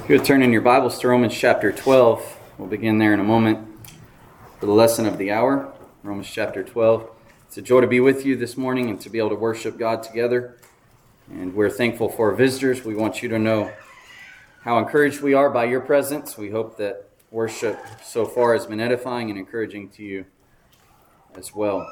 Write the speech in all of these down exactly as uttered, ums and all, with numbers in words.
If you would turn in your Bibles to Romans chapter twelve, we'll begin there in a moment for the lesson of the hour. Romans chapter twelve. It's a joy to be with you this morning and to be able to worship God together. And we're thankful for our visitors. We want you to know how encouraged we are by your presence. We hope that worship so far has been edifying and encouraging to you as well.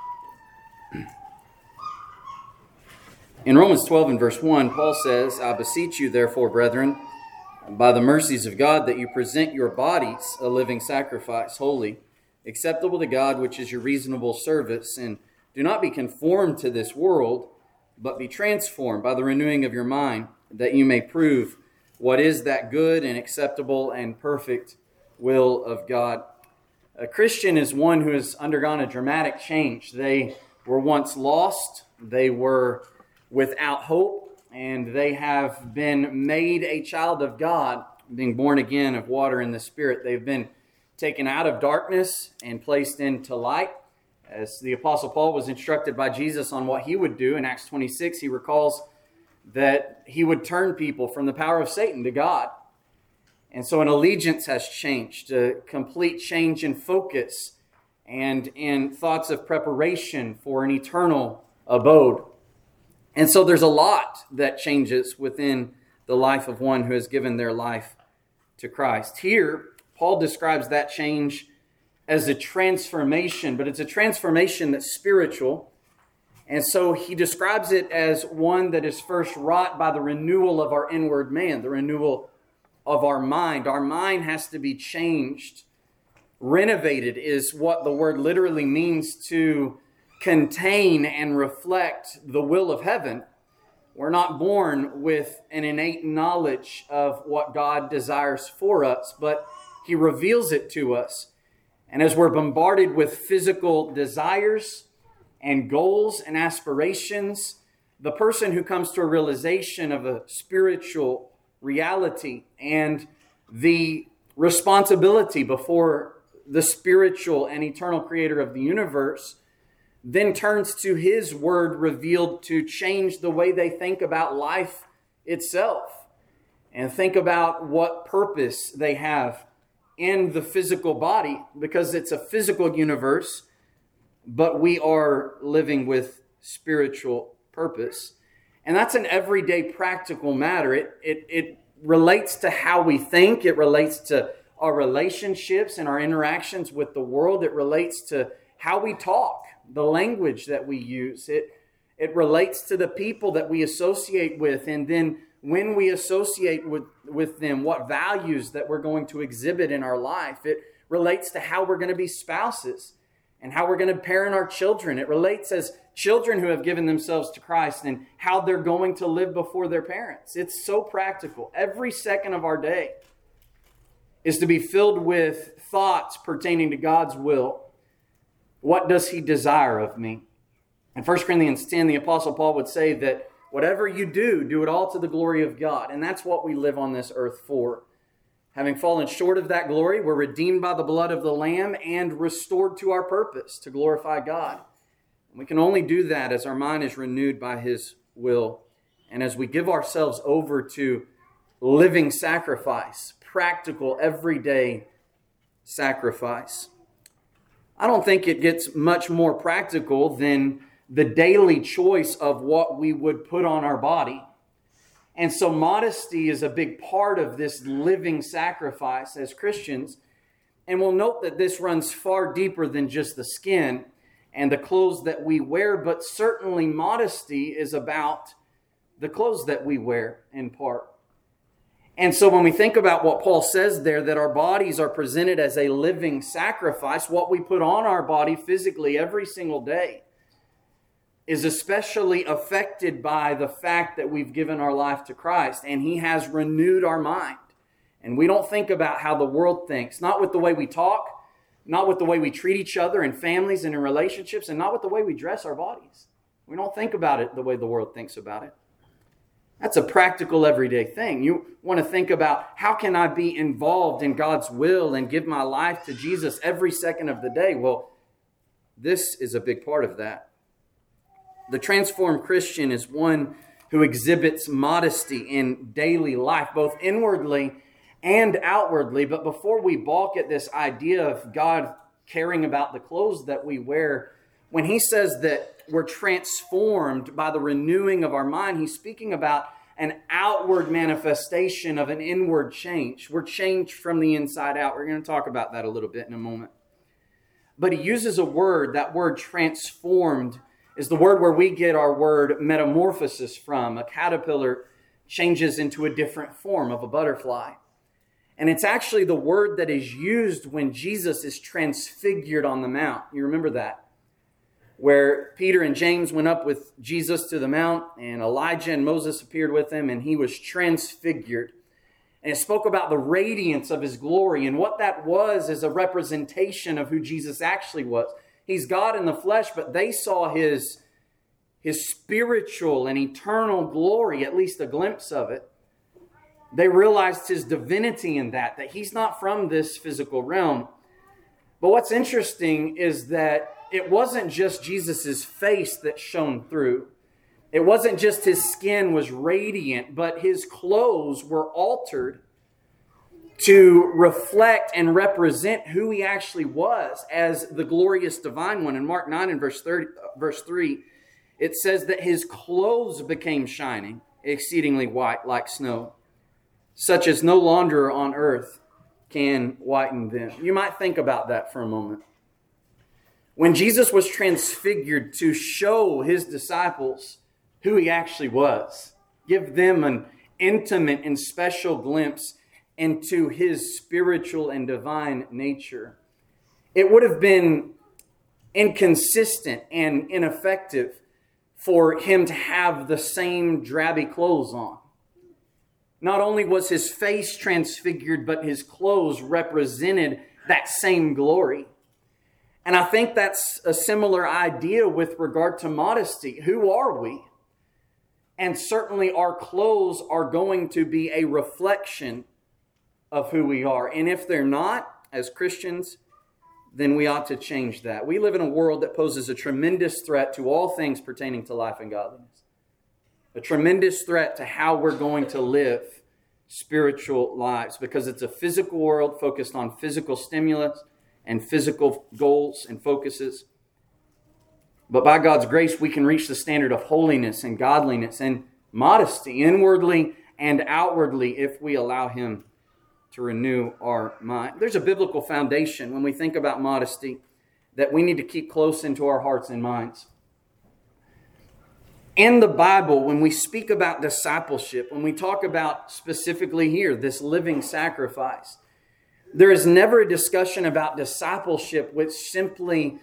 In Romans twelve and verse one, Paul says, I beseech you therefore, brethren, by the mercies of God, that you present your bodies a living sacrifice, holy, acceptable to God, which is your reasonable service. And do not be conformed to this world, but be transformed by the renewing of your mind, that you may prove what is that good and acceptable and perfect will of God. A Christian is one who has undergone a dramatic change. They were once lost, they were without hope, and they have been made a child of God, being born again of water and the Spirit. They've been taken out of darkness and placed into light. As the Apostle Paul was instructed by Jesus on what he would do in Acts twenty-six, he recalls that he would turn people from the power of Satan to God. And so an allegiance has changed, a complete change in focus and in thoughts of preparation for an eternal abode. And so there's a lot that changes within the life of one who has given their life to Christ. Here, Paul describes that change as a transformation, but it's a transformation that's spiritual. And so he describes it as one that is first wrought by the renewal of our inward man, the renewal of our mind. Our mind has to be changed. Renovated is what the word literally means, to contain and reflect the will of heaven. We're not born with an innate knowledge of what God desires for us, but He reveals it to us. And as we're bombarded with physical desires and goals and aspirations, the person who comes to a realization of a spiritual reality and the responsibility before the spiritual and eternal creator of the universe then turns to His word revealed to change the way they think about life itself and think about what purpose they have in the physical body, because it's a physical universe, but we are living with spiritual purpose. And that's an everyday practical matter. It, it, it relates to how we think. It relates to our relationships and our interactions with the world. It relates to how we talk, the language that we use. It, it relates to the people that we associate with, and then when we associate with, with them, what values that we're going to exhibit in our life. It relates to how we're going to be spouses and how we're going to parent our children. It relates as children who have given themselves to Christ and how they're going to live before their parents. It's so practical. Every second of our day is to be filled with thoughts pertaining to God's will. What does He desire of me? In First Corinthians ten, the Apostle Paul would say that whatever you do, do it all to the glory of God. And that's what we live on this earth for. Having fallen short of that glory, we're redeemed by the blood of the Lamb and restored to our purpose, to glorify God. And we can only do that as our mind is renewed by His will, and as we give ourselves over to living sacrifice, practical, everyday sacrifice. I don't think it gets much more practical than the daily choice of what we would put on our body. And so modesty is a big part of this living sacrifice as Christians. And we'll note that this runs far deeper than just the skin and the clothes that we wear, but certainly modesty is about the clothes that we wear in part. And so when we think about what Paul says there, that our bodies are presented as a living sacrifice, what we put on our body physically every single day is especially affected by the fact that we've given our life to Christ and He has renewed our mind. And we don't think about how the world thinks, not with the way we talk, not with the way we treat each other in families and in relationships, and not with the way we dress our bodies. We don't think about it the way the world thinks about it. That's a practical everyday thing. You want to think about, how can I be involved in God's will and give my life to Jesus every second of the day? Well, this is a big part of that. The transformed Christian is one who exhibits modesty in daily life, both inwardly and outwardly. But before we balk at this idea of God caring about the clothes that we wear, when he says that we're transformed by the renewing of our mind, he's speaking about an outward manifestation of an inward change. We're changed from the inside out. We're going to talk about that a little bit in a moment. But he uses a word, that word transformed is the word where we get our word metamorphosis from. A caterpillar changes into a different form of a butterfly. And it's actually the word that is used when Jesus is transfigured on the mount. You remember that? Where Peter and James went up with Jesus to the mount, and Elijah and Moses appeared with him, and he was transfigured. And it spoke about the radiance of his glory, and what that was is a representation of who Jesus actually was. He's God in the flesh, but they saw his, his spiritual and eternal glory, at least a glimpse of it. They realized his divinity in that, that he's not from this physical realm. But what's interesting is that it wasn't just Jesus' face that shone through. It wasn't just his skin was radiant, but his clothes were altered to reflect and represent who he actually was as the glorious divine one. In Mark nine and verse thirty, verse three, it says that his clothes became shining, exceedingly white like snow, such as no launderer on earth can whiten them. You might think about that for a moment. When Jesus was transfigured to show his disciples who he actually was, give them an intimate and special glimpse into his spiritual and divine nature, it would have been inconsistent and ineffective for him to have the same drabby clothes on. Not only was his face transfigured, but his clothes represented that same glory. And I think that's a similar idea with regard to modesty. Who are we? And certainly our clothes are going to be a reflection of who we are. And if they're not, as Christians, then we ought to change that. We live in a world that poses a tremendous threat to all things pertaining to life and godliness. A tremendous threat to how we're going to live spiritual lives, because it's a physical world focused on physical stimulus and physical goals and focuses. But by God's grace, we can reach the standard of holiness and godliness and modesty, inwardly and outwardly, if we allow him to renew our mind. There's a biblical foundation when we think about modesty that we need to keep close into our hearts and minds. In the Bible, when we speak about discipleship, when we talk about specifically here, this living sacrifice, there is never a discussion about discipleship which simply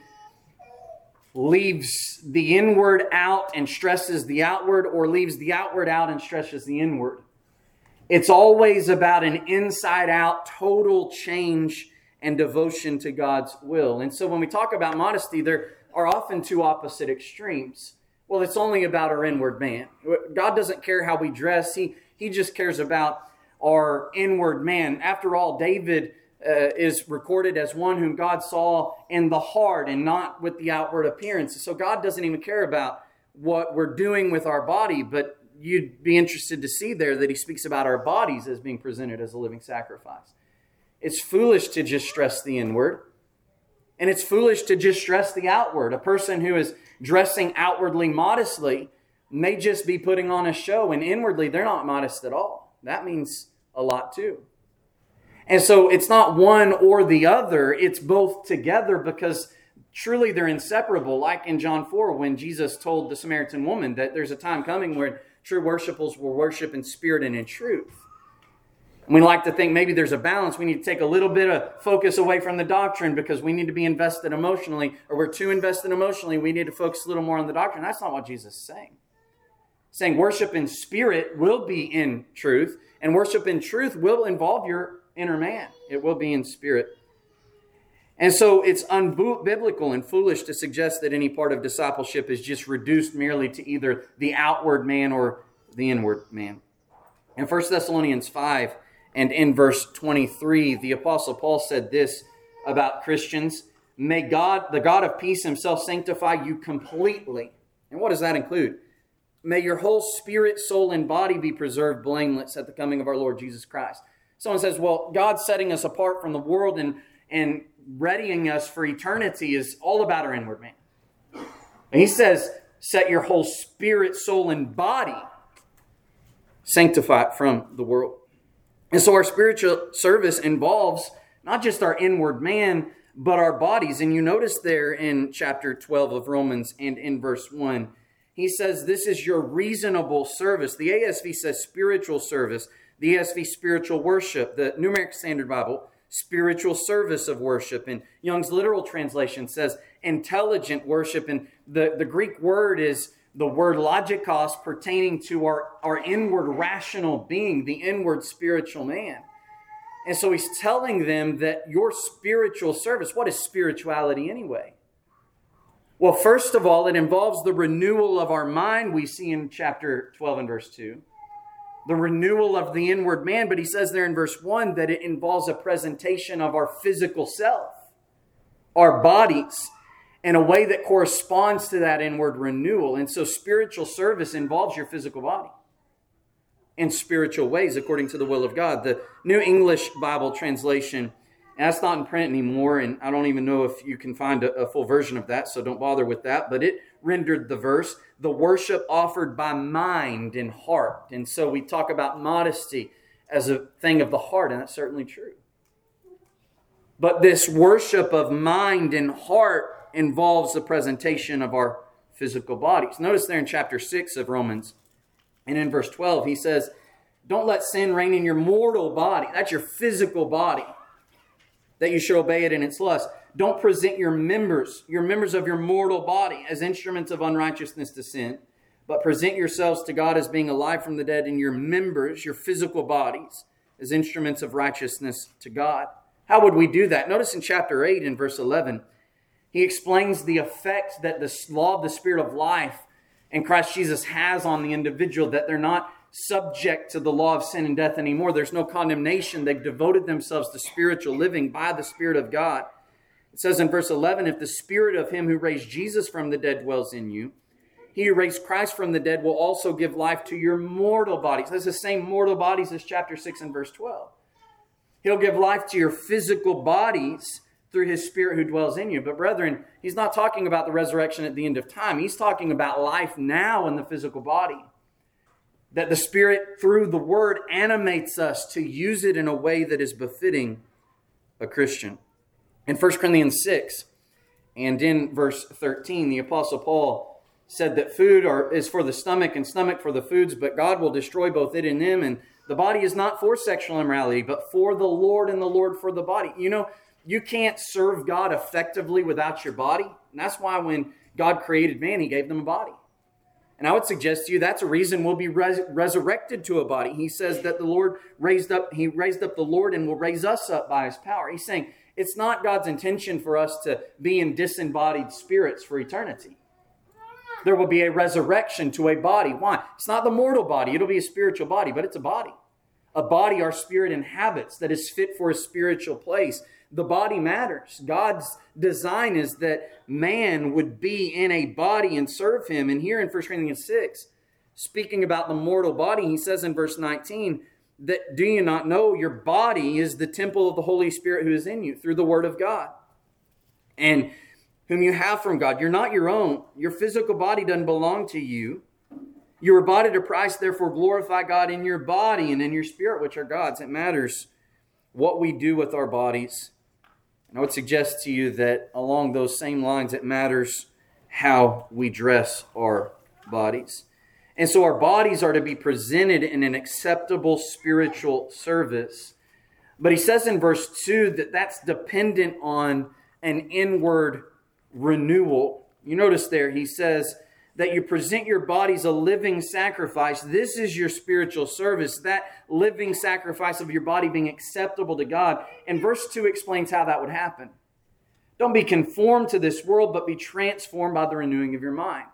leaves the inward out and stresses the outward, or leaves the outward out and stresses the inward. It's always about an inside-out total change and devotion to God's will. And so when we talk about modesty, there are often two opposite extremes. Well, it's only about our inward man. God doesn't care how we dress. He, he just cares about our inward man. After all, David uh, is recorded as one whom God saw in the heart and not with the outward appearance. So God doesn't even care about what we're doing with our body, but you'd be interested to see there that he speaks about our bodies as being presented as a living sacrifice. It's foolish to just stress the inward, and it's foolish to just stress the outward. A person who is dressing outwardly modestly may just be putting on a show, and inwardly they're not modest at all. That means a lot too. And so it's not one or the other, it's both together, because truly they're inseparable. Like in John four, when Jesus told the Samaritan woman that there's a time coming where true worshipers will worship in spirit and in truth. And we like to think maybe there's a balance. We need to take a little bit of focus away from the doctrine because we need to be invested emotionally, or we're too invested emotionally. We need to focus a little more on the doctrine. That's not what Jesus is saying. He's saying worship in spirit will be in truth, and worship in truth will involve your inner man. It will be in spirit. And so it's unbiblical and foolish to suggest that any part of discipleship is just reduced merely to either the outward man or the inward man. In First Thessalonians five and in verse twenty-three, the Apostle Paul said this about Christians: "May God, the God of peace himself, sanctify you completely." And what does that include? "May your whole spirit, soul, and body be preserved blameless at the coming of our Lord Jesus Christ." Someone says, well, God's setting us apart from the world and, and readying us for eternity is all about our inward man. And he says, set your whole spirit, soul, and body sanctified from the world. And so our spiritual service involves not just our inward man, but our bodies. And you notice there in chapter twelve of Romans and in verse one, he says this is your reasonable service. The A S V says spiritual service. The E S V, spiritual worship. The New American Standard Bible, spiritual service of worship. And Young's literal translation says intelligent worship. And the, the Greek word is the word logikos, pertaining to our, our inward rational being, the inward spiritual man. And so he's telling them that your spiritual service, what is spirituality anyway? Well, first of all, it involves the renewal of our mind, we see in chapter twelve and verse two. The renewal of the inward man, but he says there in verse one that it involves a presentation of our physical self, our bodies, in a way that corresponds to that inward renewal. And so spiritual service involves your physical body in spiritual ways, according to the will of God. The New English Bible translation, and that's not in print anymore, and I don't even know if you can find a, a full version of that, so don't bother with that, but it rendered the verse, the worship offered by mind and heart. And so we talk about modesty as a thing of the heart, and that's certainly true. But this worship of mind and heart involves the presentation of our physical bodies. Notice there in chapter six of Romans, and in verse twelve, he says, don't let sin reign in your mortal body. That's your physical body, that you should obey it in its lust. Don't present your members, your members of your mortal body, as instruments of unrighteousness to sin, but present yourselves to God as being alive from the dead, and your members, your physical bodies, as instruments of righteousness to God. How would we do that? Notice in chapter eight and verse eleven, he explains the effect that the law of the Spirit of life in Christ Jesus has on the individual, that they're not subject to the law of sin and death anymore. There's no condemnation. They've devoted themselves to spiritual living by the Spirit of God. It says in verse eleven, if the Spirit of him who raised Jesus from the dead dwells in you, he who raised Christ from the dead will also give life to your mortal bodies. That's the same mortal bodies as chapter six and verse twelve. He'll give life to your physical bodies through his Spirit who dwells in you. But brethren, he's not talking about the resurrection at the end of time. He's talking about life now in the physical body. That the Spirit, through the Word, animates us to use it in a way that is befitting a Christian. In First Corinthians six and in verse thirteen, the Apostle Paul said that food are, is for the stomach and stomach for the foods, but God will destroy both it and them. And the body is not for sexual immorality, but for the Lord, and the Lord for the body. You know, you can't serve God effectively without your body. And that's why when God created man, he gave them a body. And I would suggest to you that's a reason we'll be res- resurrected to a body. He says that the Lord raised up, he raised up the Lord and will raise us up by his power. He's saying it's not God's intention for us to be in disembodied spirits for eternity. There will be a resurrection to a body. Why? It's not the mortal body. It'll be a spiritual body, but it's a body. A body our spirit inhabits that is fit for a spiritual place. The body matters. God's design is that man would be in a body and serve him. And here in First Corinthians six, speaking about the mortal body, he says in verse nineteen, that do you not know your body is the temple of the Holy Spirit who is in you through the word of God, and whom you have from God. You're not your own. Your physical body doesn't belong to you. You were bought at a price, therefore glorify God in your body and in your spirit, which are God's. It matters what we do with our bodies. And I would suggest to you that along those same lines, it matters how we dress our bodies. And so our bodies are to be presented in an acceptable spiritual service. But he says in verse two that that's dependent on an inward renewal. You notice there, he says that you present your bodies a living sacrifice. This is your spiritual service, that living sacrifice of your body being acceptable to God. And verse two explains how that would happen. Don't be conformed to this world, but be transformed by the renewing of your mind.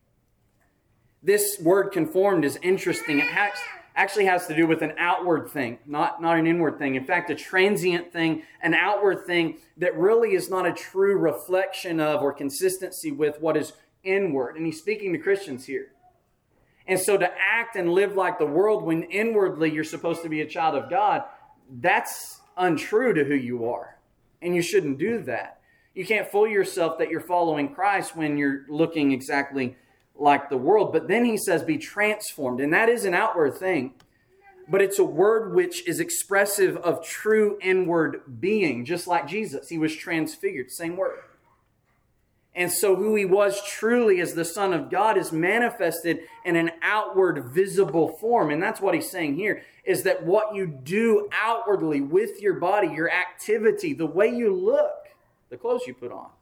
This word conformed is interesting. It has, actually has to do with an outward thing, not, not an inward thing. In fact, a transient thing, an outward thing that really is not a true reflection of or consistency with what is inward. And he's speaking to Christians here. And so to act and live like the world when inwardly you're supposed to be a child of God, that's untrue to who you are. And you shouldn't do that. You can't fool yourself that you're following Christ when you're looking exactly like the world. But then he says, be transformed. And that is an outward thing. But it's a word which is expressive of true inward being, just like Jesus. He was transfigured, same word. And so who he was truly as the Son of God is manifested in an outward visible form. And that's what he's saying here, is that what you do outwardly with your body, your activity, the way you look, the clothes you put on,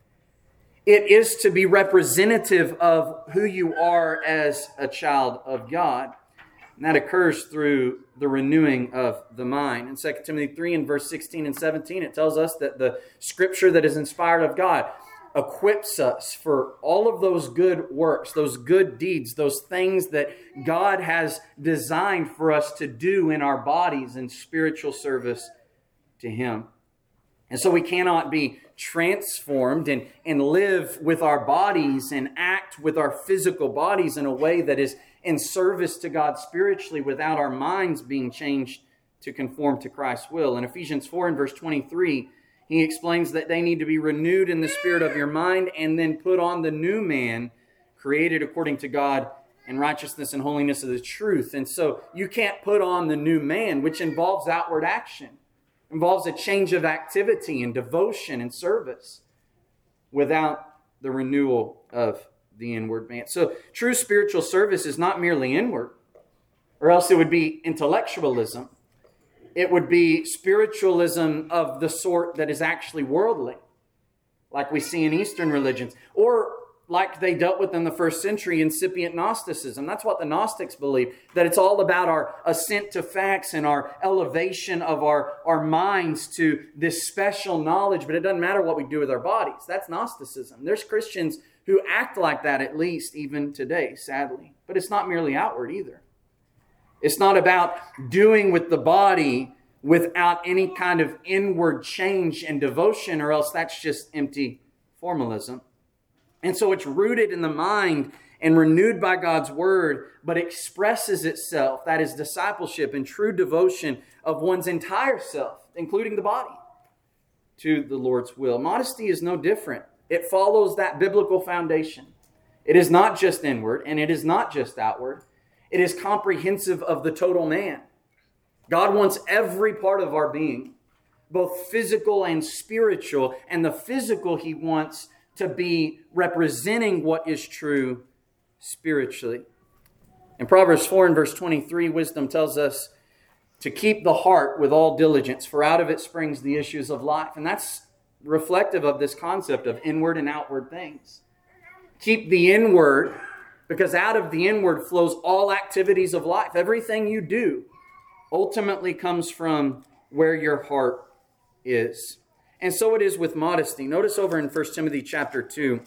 it is to be representative of who you are as a child of God. And that occurs through the renewing of the mind. In Second Timothy three and verse sixteen and seventeen, it tells us that the Scripture that is inspired of God equips us for all of those good works, those good deeds, those things that God has designed for us to do in our bodies in spiritual service to Him. And so we cannot be transformed and, and live with our bodies and act with our physical bodies in a way that is in service to God spiritually without our minds being changed to conform to Christ's will. In Ephesians four and verse twenty-three, he explains that they need to be renewed in the spirit of your mind and then put on the new man created according to God in righteousness and holiness of the truth. And so you can't put on the new man, which involves outward action, involves a change of activity and devotion and service without the renewal of the inward man. So true spiritual service is not merely inward, or else it would be intellectualism. It would be spiritualism of the sort that is actually worldly, like we see in Eastern religions, or like they dealt with in the first century, incipient Gnosticism. That's what the Gnostics believe, that it's all about our assent to facts and our elevation of our, our minds to this special knowledge, but it doesn't matter what we do with our bodies. That's Gnosticism. There's Christians who act like that, at least even today, sadly. But it's not merely outward either. It's not about doing with the body without any kind of inward change and devotion, or else that's just empty formalism. And so it's rooted in the mind and renewed by God's word, but expresses itself, that is discipleship and true devotion of one's entire self, including the body, to the Lord's will. Modesty is no different. It follows that biblical foundation. It is not just inward and it is not just outward. It is comprehensive of the total man. God wants every part of our being, both physical and spiritual, and the physical He wants to be representing what is true spiritually. In Proverbs four and verse twenty-three, wisdom tells us to keep the heart with all diligence, for out of it springs the issues of life. And that's reflective of this concept of inward and outward things. Keep the inward, because out of the inward flows all activities of life. Everything you do ultimately comes from where your heart is. And so it is with modesty. Notice over in First Timothy chapter two.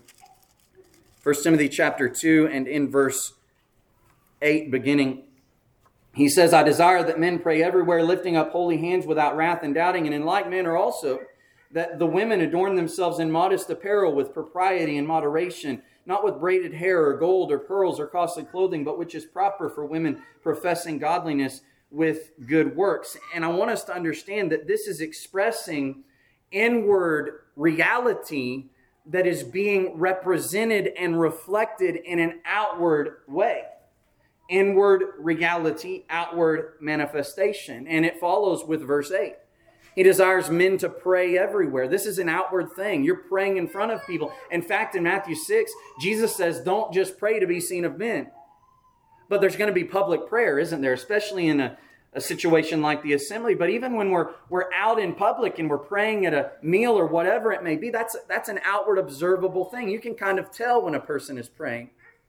First Timothy chapter two and in verse eight beginning. He says, I desire that men pray everywhere, lifting up holy hands without wrath and doubting. And in like manner also, that the women adorn themselves in modest apparel with propriety and moderation, not with braided hair or gold or pearls or costly clothing, but which is proper for women professing godliness with good works. And I want us to understand that this is expressing inward reality that is being represented and reflected in an outward way. Inward reality, outward manifestation. And it follows with verse eight. He desires men to pray everywhere. This is an outward thing. You're praying in front of people. In fact, in Matthew six, Jesus says, don't just pray to be seen of men. But there's going to be public prayer, isn't there? Especially in a, a situation like the assembly. But even when we're we're out in public and we're praying at a meal or whatever it may be, that's, that's an outward observable thing. You can kind of tell when a person is praying.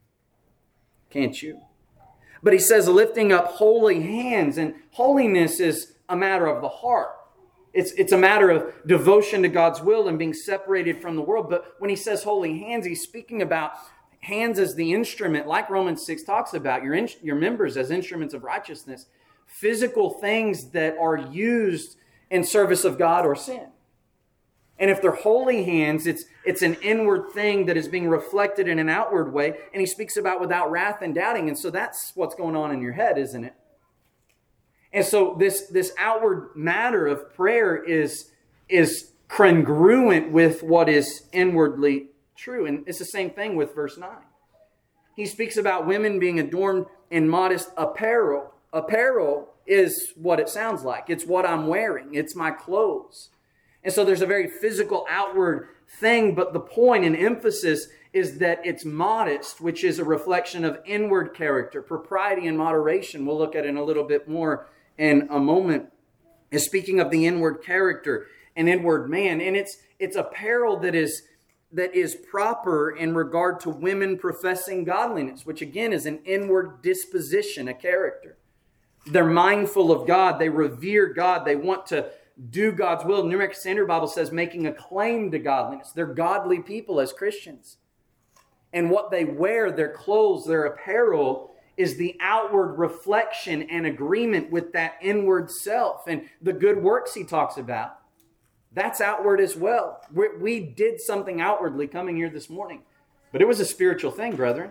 Can't you? But he says lifting up holy hands. And holiness is a matter of the heart. It's, it's a matter of devotion to God's will and being separated from the world. But when he says holy hands, he's speaking about hands as the instrument, like Romans six talks about, your, in, your members as instruments of righteousness. Physical things that are used in service of God or sin. And if they're holy hands, it's, it's an inward thing that is being reflected in an outward way. And he speaks about without wrath and doubting. And so that's what's going on in your head, isn't it? And so this, this outward matter of prayer is, is congruent with what is inwardly true. And it's the same thing with verse nine. He speaks about women being adorned in modest apparel. Apparel is what it sounds like. It's what I'm wearing. It's my clothes. And so there's a very physical outward thing, but the point and emphasis is that it's modest, which is a reflection of inward character, propriety and moderation. We'll look at it in a little bit more in a moment. And speaking of the inward character and inward man, and it's it's apparel that is that is proper in regard to women professing godliness, which again is an inward disposition, a character. They're mindful of God. They revere God. They want to do God's will. The New American Standard Bible says making a claim to godliness. They're godly people as Christians. And what they wear, their clothes, their apparel, is the outward reflection and agreement with that inward self. And the good works he talks about, that's outward as well. We, we did something outwardly coming here this morning. But it was a spiritual thing, brethren.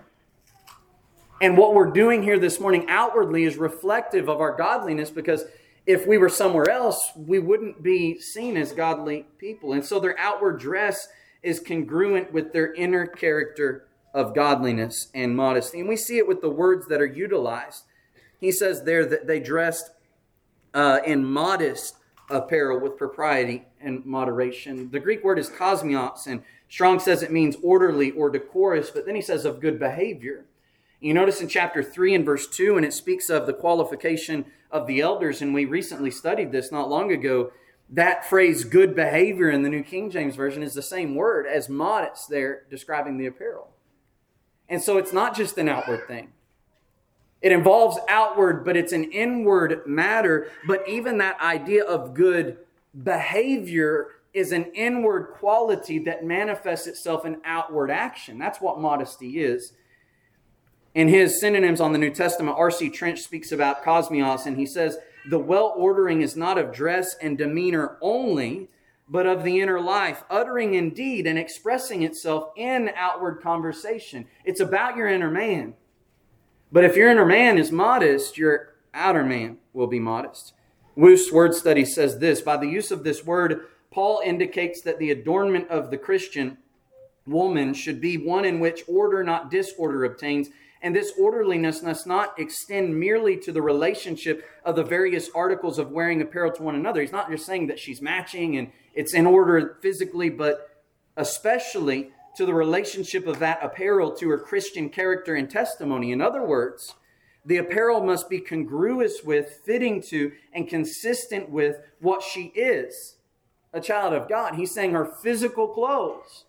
And what we're doing here this morning outwardly is reflective of our godliness, because if we were somewhere else, we wouldn't be seen as godly people. And so their outward dress is congruent with their inner character of godliness and modesty. And we see it with the words that are utilized. He says there that they dressed uh, in modest apparel with propriety and moderation. The Greek word is kosmios, and Strong says it means orderly or decorous, but then he says of good behavior. You notice in chapter three and verse two, and it speaks of the qualification of the elders, and we recently studied this not long ago. That phrase, good behavior, in the New King James Version is the same word as modest there, describing the apparel. And so it's not just an outward thing. It involves outward, but it's an inward matter. But even that idea of good behavior is an inward quality that manifests itself in outward action. That's what modesty is. In his synonyms on the New Testament, R C Trench speaks about kosmios, and he says, the well-ordering is not of dress and demeanor only, but of the inner life, uttering indeed and expressing itself in outward conversation. It's about your inner man. But if your inner man is modest, your outer man will be modest. Wuest's word study says this: by the use of this word, Paul indicates that the adornment of the Christian woman should be one in which order, not disorder, obtains. And this orderliness must not extend merely to the relationship of the various articles of wearing apparel to one another. He's not just saying that she's matching and it's in order physically, but especially to the relationship of that apparel to her Christian character and testimony. In other words, the apparel must be congruous with, fitting to, and consistent with what she is, a child of God. He's saying her physical clothes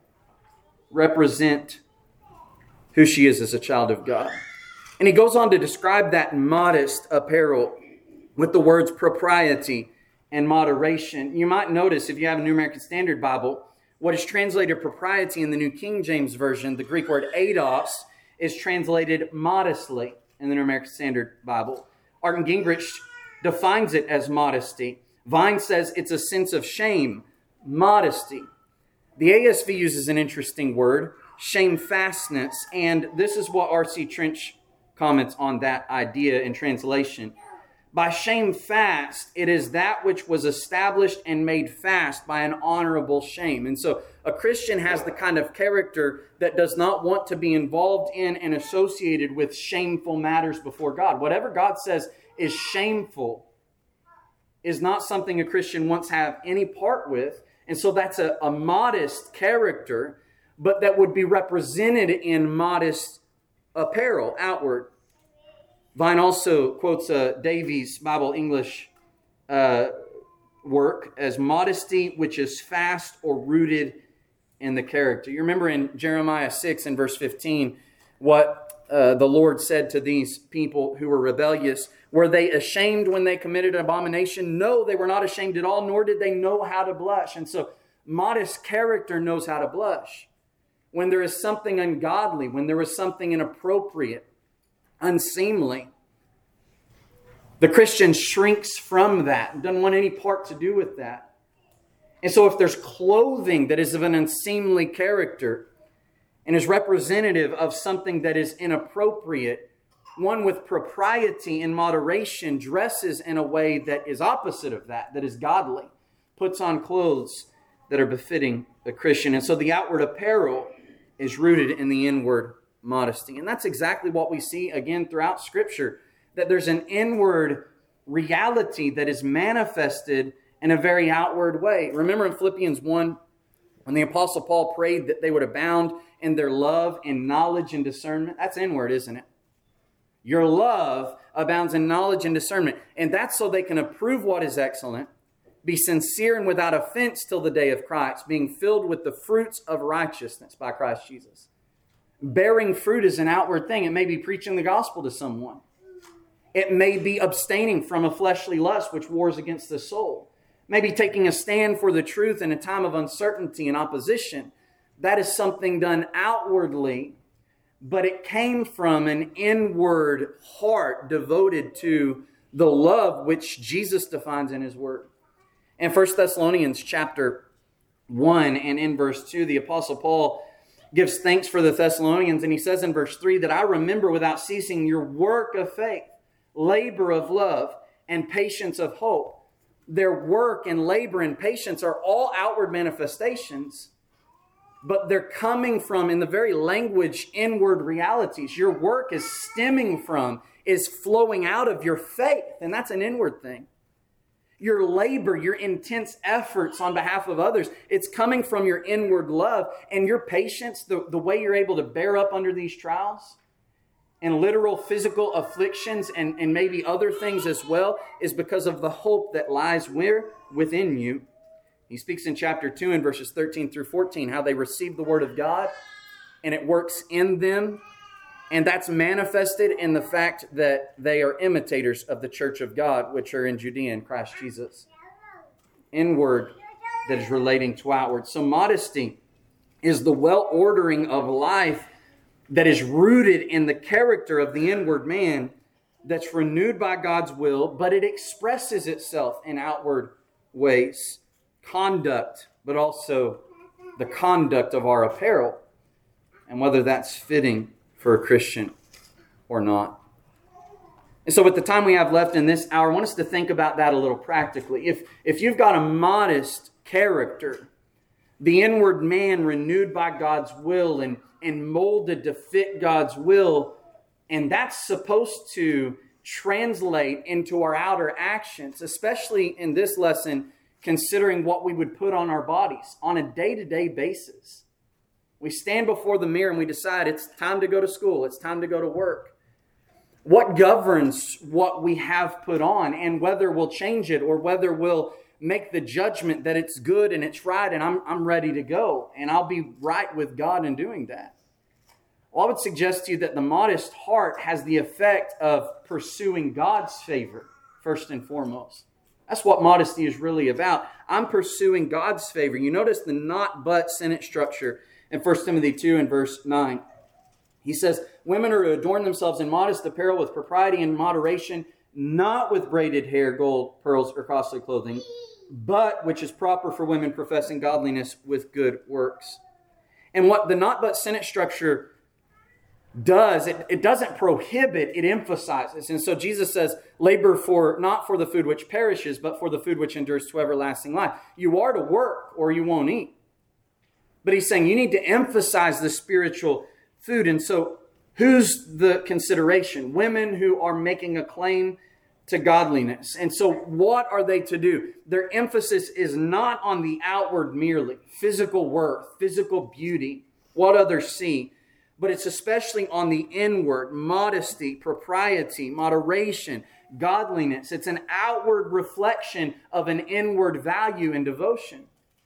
represent who she is as a child of God. And he goes on to describe that modest apparel with the words propriety and moderation. You might notice, if you have a New American Standard Bible, what is translated propriety in the New King James Version, the Greek word eidos, is translated modestly in the New American Standard Bible. Arden Gingrich defines it as modesty. Vine says it's a sense of shame, modesty. The A S V uses an interesting word, shamefastness, and this is what R C Trench comments on that idea in translation. By shamefast, it is that which was established and made fast by an honorable shame. And so a Christian has the kind of character that does not want to be involved in and associated with shameful matters before God. Whatever God says is shameful is not something a Christian wants to have any part with. And so that's a, a modest character, but that would be represented in modest apparel, outward. Vine also quotes uh, Davies' Bible English uh, work as modesty which is fast or rooted in the character. You remember in Jeremiah six and verse fifteen what uh, the Lord said to these people who were rebellious. Were they ashamed when they committed an abomination? No, they were not ashamed at all, nor did they know how to blush. And so modest character knows how to blush. When there is something ungodly, when there is something inappropriate, unseemly, the Christian shrinks from that, doesn't want any part to do with that. And so if there's clothing that is of an unseemly character and is representative of something that is inappropriate, One with propriety and moderation dresses in a way that is opposite of that, that is godly, puts on clothes that are befitting a Christian. And so the outward apparel is rooted in the inward modesty. And that's exactly what we see again throughout Scripture, that there's an inward reality that is manifested in a very outward way. Remember in Philippians one, when the Apostle Paul prayed that they would abound in their love and knowledge and discernment? That's inward, isn't it? Your love abounds in knowledge and discernment. And that's so they can approve what is excellent, be sincere and without offense till the day of Christ, being filled with the fruits of righteousness by Christ Jesus. Bearing fruit is an outward thing. It may be preaching the gospel to someone. It may be abstaining from a fleshly lust which wars against the soul. Maybe taking a stand for the truth in a time of uncertainty and opposition. That is something done outwardly, but it came from an inward heart devoted to the love which Jesus defines in His Word. In First Thessalonians chapter one and in verse two, the Apostle Paul gives thanks for the Thessalonians, and he says in verse three that I remember without ceasing your work of faith, labor of love, and patience of hope. Their work and labor and patience are all outward manifestations, but they're coming from, in the very language, inward realities. Your work is stemming from, is flowing out of your faith, and that's an inward thing. Your labor, your intense efforts on behalf of others, it's coming from your inward love. And your patience, the, the way you're able to bear up under these trials and literal physical afflictions and, and maybe other things as well, is because of the hope that lies where? Within you. He speaks in chapter two in verses thirteen through fourteen, how they receive the word of God and it works in them. And that's manifested in the fact that they are imitators of the church of God, which are in Judea in Christ Jesus. Inward that is relating to outward. So modesty is the well-ordering of life that is rooted in the character of the inward man, that's renewed by God's will, but it expresses itself in outward ways. Conduct, but also the conduct of our apparel, and whether that's fitting for a Christian or not. And so with the time we have left in this hour, I want us to think about that a little practically. If, if you've got a modest character, the inward man renewed by God's will and, and molded to fit God's will, and that's supposed to translate into our outer actions, especially in this lesson, considering what we would put on our bodies on a day-to-day basis. We stand before the mirror and we decide it's time to go to school, it's time to go to work. What governs what we have put on, and whether we'll change it or whether we'll make the judgment that it's good and it's right and I'm, I'm ready to go and I'll be right with God in doing that? Well, I would suggest to you that the modest heart has the effect of pursuing God's favor first and foremost. That's what modesty is really about. I'm pursuing God's favor. You notice the not but sentence structure in First Timothy two and verse nine. He says, women are to adorn themselves in modest apparel with propriety and moderation, not with braided hair, gold, pearls, or costly clothing, but which is proper for women professing godliness with good works. And what the not but sentence structure does, it, it doesn't prohibit, it emphasizes. And so Jesus says, labor for not for the food which perishes, but for the food which endures to everlasting life. You are to work or you won't eat. But he's saying you need to emphasize the spiritual food. And so who's the consideration? Women who are making a claim to godliness. And so what are they to do? Their emphasis is not on the outward merely, physical worth, physical beauty, what others see, but it's especially on the inward, modesty, propriety, moderation, godliness. It's an outward reflection of an inward value and devotion.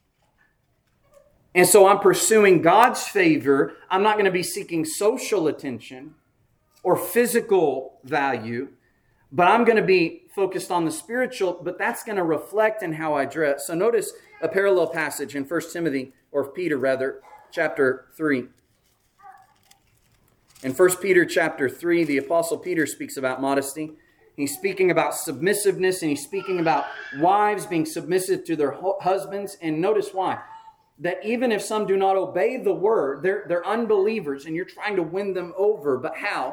And so I'm pursuing God's favor. I'm not going to be seeking social attention or physical value, but I'm going to be focused on the spiritual, but that's going to reflect in how I dress. So notice a parallel passage in First Timothy, or Peter rather, chapter three. In First Peter chapter three, the Apostle Peter speaks about modesty. He's speaking about submissiveness, and he's speaking about wives being submissive to their husbands. And notice why. That even if some do not obey the word, they're, they're unbelievers and you're trying to win them over. But how?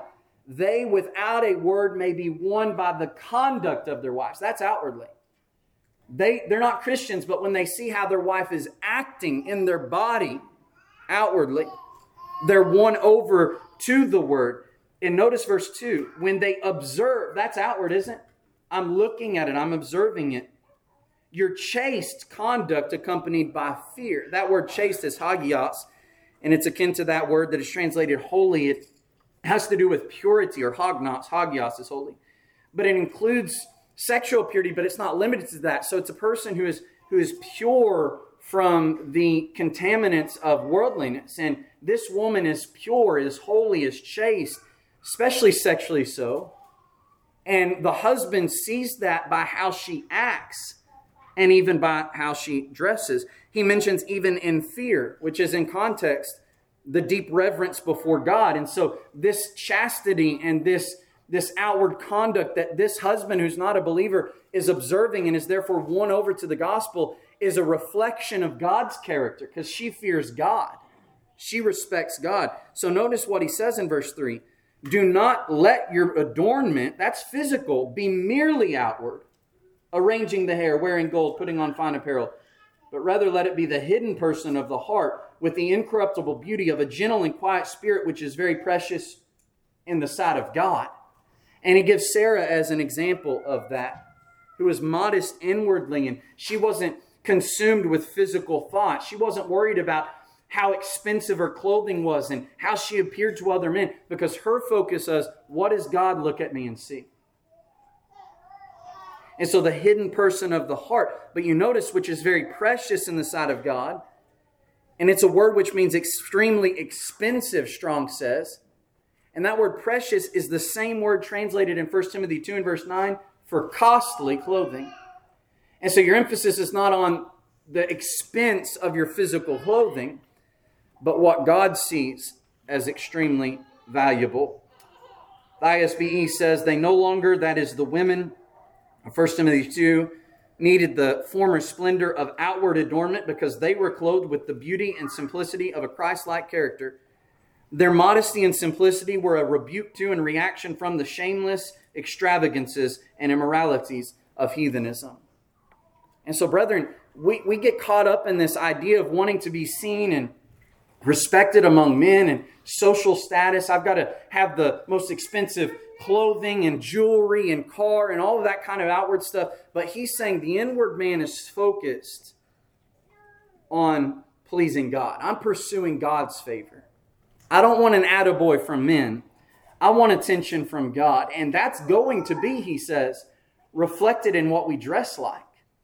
they without a word may be won by the conduct of their wives. That's outwardly. They, they're not Christians, but when they see how their wife is acting in their body outwardly, they're won over to the word. And notice verse two, when they observe, that's outward, isn't it? I'm looking at it, I'm observing it. Your chaste conduct accompanied by fear. That word chaste is hagios, and it's akin to that word that is translated holy. It has to do with purity, or hagnos. Hagios is holy. But it includes sexual purity, but it's not limited to that. So it's a person who is who is pure from the contaminants of worldliness. And this woman is pure, is holy, is chaste, especially sexually so. And the husband sees that by how she acts and even by how she dresses. He mentions even in fear, which is in context the deep reverence before God. And so this chastity and this This outward conduct that this husband who's not a believer is observing and is therefore won over to the gospel is a reflection of God's character, because she fears God. She respects God. So notice what he says in verse three. Do not let your adornment, that's physical, be merely outward, arranging the hair, wearing gold, putting on fine apparel, but rather let it be the hidden person of the heart with the incorruptible beauty of a gentle and quiet spirit, which is very precious in the sight of God. And he gives Sarah as an example of that, who was modest inwardly, and she wasn't consumed with physical thought. She wasn't worried about how expensive her clothing was and how she appeared to other men, because her focus was, what does God look at me and see? And so the hidden person of the heart. But you notice, which is very precious in the sight of God, and it's a word which means extremely expensive, Strong says. And that word precious is the same word translated in First Timothy two and verse nine for costly clothing. And so your emphasis is not on the expense of your physical clothing, but what God sees as extremely valuable. The I S B E says they no longer, that is the women of First Timothy two, needed the former splendor of outward adornment because they were clothed with the beauty and simplicity of a Christ-like character. Their modesty and simplicity were a rebuke to and reaction from the shameless extravagances and immoralities of heathenism. And so, brethren, we, we get caught up in this idea of wanting to be seen and respected among men and social status. I've got to have the most expensive clothing and jewelry and car and all of that kind of outward stuff. But he's saying the inward man is focused on pleasing God. I'm pursuing God's favor. I don't want an attaboy from men. I want attention from God. And that's going to be, he says, reflected in what we dress like.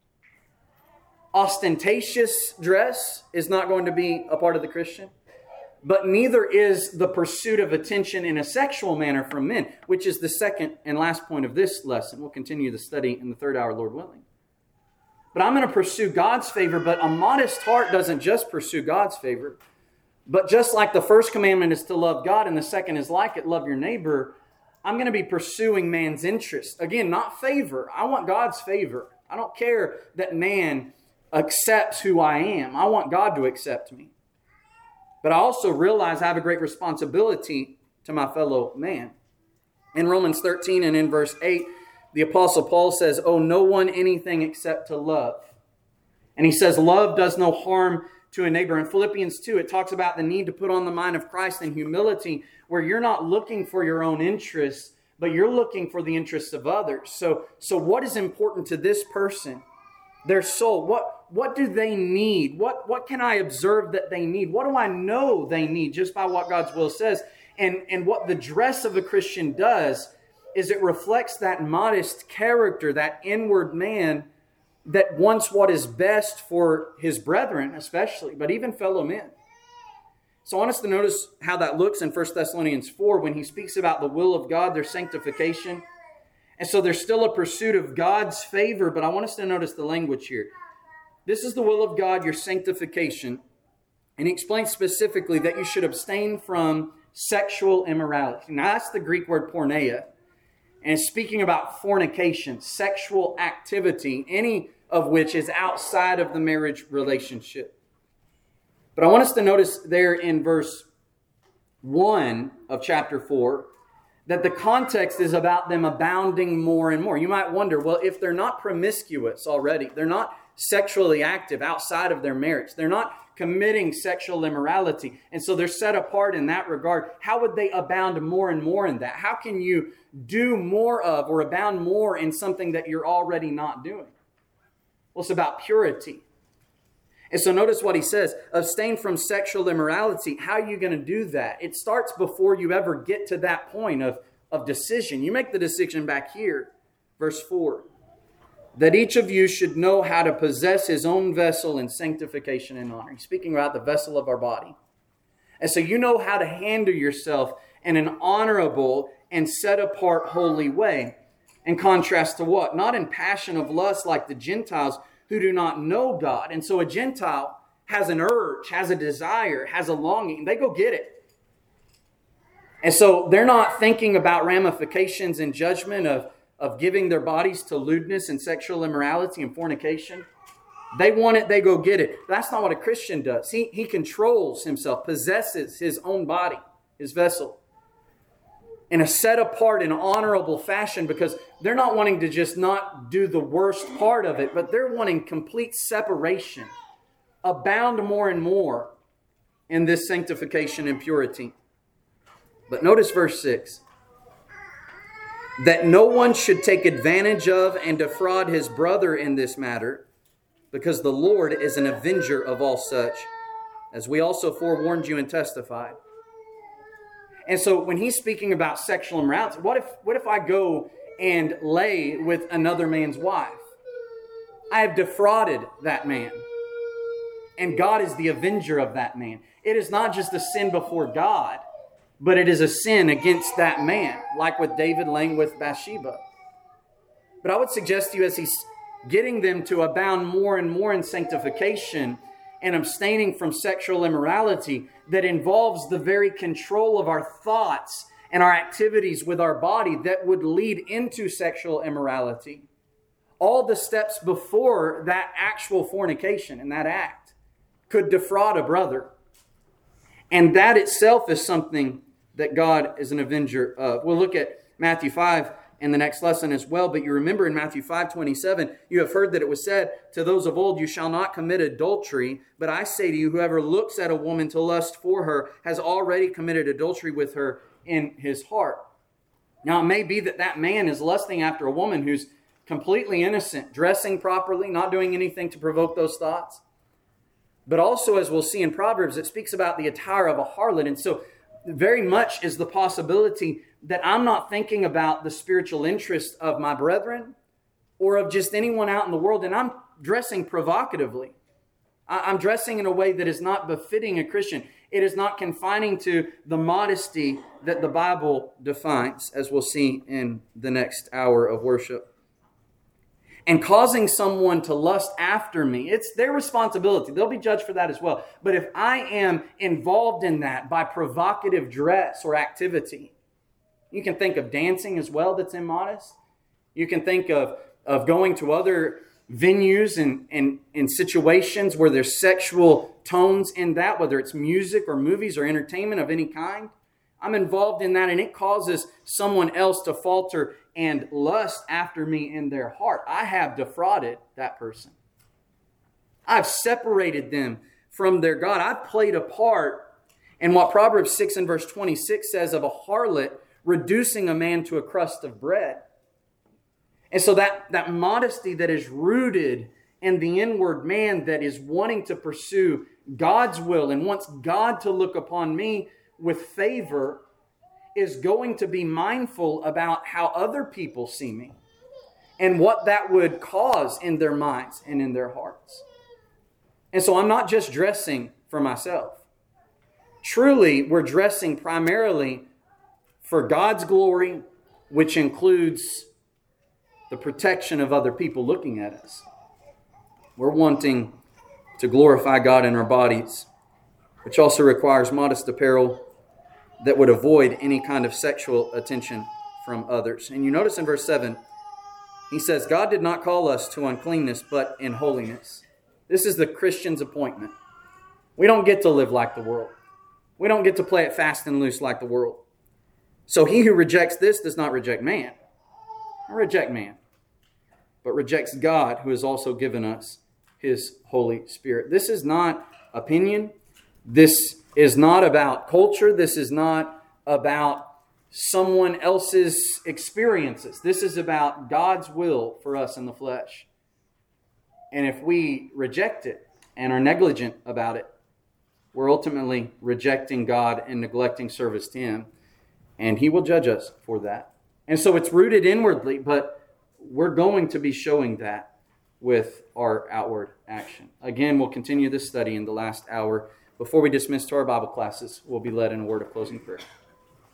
Ostentatious dress is not going to be a part of the Christian. But neither is the pursuit of attention in a sexual manner from men, which is the second and last point of this lesson. We'll continue the study in the third hour, Lord willing. But I'm going to pursue God's favor, but a modest heart doesn't just pursue God's favor. But just like the first commandment is to love God and the second is like it, love your neighbor, I'm going to be pursuing man's interest. Again, not favor. I want God's favor. I don't care that man accepts who I am. I want God to accept me. But I also realize I have a great responsibility to my fellow man. In Romans thirteen and in verse eight, the Apostle Paul says, owe no one anything except to love. And he says, love does no harm to a neighbor. In Philippians two, it talks about the need to put on the mind of Christ in humility, where you're not looking for your own interests, but you're looking for the interests of others. So, so what is important to this person? Their soul. What, what do they need? What, what can I observe that they need? What do I know they need just by what God's will says? And, and what the dress of a Christian does is it reflects that modest character, that inward man that wants what is best for his brethren especially, but even fellow men. So I want us to notice how that looks in First Thessalonians four when he speaks about the will of God, their sanctification. And so there's still a pursuit of God's favor, but I want us to notice the language here. This is the will of God, your sanctification. And he explains specifically that you should abstain from sexual immorality. Now that's the Greek word porneia. And it's speaking about fornication, sexual activity, any of which is outside of the marriage relationship. But I want us to notice there in verse one of chapter four that the context is about them abounding more and more. You might wonder, well, if they're not promiscuous already, they're not sexually active outside of their marriage, they're not committing sexual immorality, and so they're set apart in that regard, how would they abound more and more in that? How can you do more of or abound more in something that you're already not doing? Well, it's about purity. And so notice what he says, abstain from sexual immorality. How are you going to do that? It starts before you ever get to that point of, of decision. You make the decision back here, verse four, that each of you should know how to possess his own vessel in sanctification and honor. He's speaking about the vessel of our body. And so you know how to handle yourself in an honorable and set apart holy way. In contrast to what? Not in passion of lust like the Gentiles who do not know God. And so a Gentile has an urge, has a desire, has a longing. They go get it. And so they're not thinking about ramifications and judgment of, of giving their bodies to lewdness and sexual immorality and fornication. They want it, they go get it. That's not what a Christian does. He, he controls himself, possesses his own body, his vessel, in a set apart and honorable fashion, because they're not wanting to just not do the worst part of it, but they're wanting complete separation, abound more and more in this sanctification and purity. But notice verse six. That no one should take advantage of and defraud his brother in this matter, because the Lord is an avenger of all such, as we also forewarned you and testified. And so when he's speaking about sexual immorality, what if, what if I go and lay with another man's wife? I have defrauded that man. And God is the avenger of that man. It is not just a sin before God, but it is a sin against that man, like with David laying with Bathsheba. But I would suggest to you, as he's getting them to abound more and more in sanctification and abstaining from sexual immorality, that involves the very control of our thoughts and our activities with our body that would lead into sexual immorality. All the steps before that actual fornication and that act could defraud a brother. And that itself is something that God is an avenger of. We'll look at Matthew five in the next lesson as well. But you remember in Matthew five twenty-seven, you have heard that it was said to those of old, you shall not commit adultery. But I say to you, whoever looks at a woman to lust for her has already committed adultery with her in his heart. Now, it may be that that man is lusting after a woman who's completely innocent, dressing properly, not doing anything to provoke those thoughts. But also, as we'll see in Proverbs, it speaks about the attire of a harlot. And so very much is the possibility that I'm not thinking about the spiritual interest of my brethren or of just anyone out in the world, and I'm dressing provocatively. I'm dressing in a way that is not befitting a Christian. It is not confining to the modesty that the Bible defines, as we'll see in the next hour of worship. And causing someone to lust after me, it's their responsibility. They'll be judged for that as well. But if I am involved in that by provocative dress or activity, you can think of dancing as well that's immodest. You can think of, of going to other venues and, and, and situations where there's sexual tones in that, whether it's music or movies or entertainment of any kind. I'm involved in that, and it causes someone else to falter and lust after me in their heart. I have defrauded that person. I've separated them from their God. I've played a part in what Proverbs six and verse twenty-six says of a harlot reducing a man to a crust of bread. And so that, that modesty that is rooted in the inward man that is wanting to pursue God's will and wants God to look upon me with favor is going to be mindful about how other people see me and what that would cause in their minds and in their hearts. And so I'm not just dressing for myself. Truly, we're dressing primarily for God's glory, which includes the protection of other people looking at us. We're wanting to glorify God in our bodies, which also requires modest apparel that would avoid any kind of sexual attention from others. And you notice in verse seven, he says, God did not call us to uncleanness, but in holiness. This is the Christian's appointment. We don't get to live like the world. We don't get to play it fast and loose like the world. So he who rejects this does not reject man, or reject man, but rejects God, who has also given us his Holy Spirit. This is not opinion. This is not about culture. This is not about someone else's experiences. This is about God's will for us in the flesh. And if we reject it and are negligent about it, we're ultimately rejecting God and neglecting service to him. And he will judge us for that. And so it's rooted inwardly, but we're going to be showing that with our outward action. Again, we'll continue this study in the last hour. Before we dismiss to our Bible classes, we'll be led in a word of closing prayer.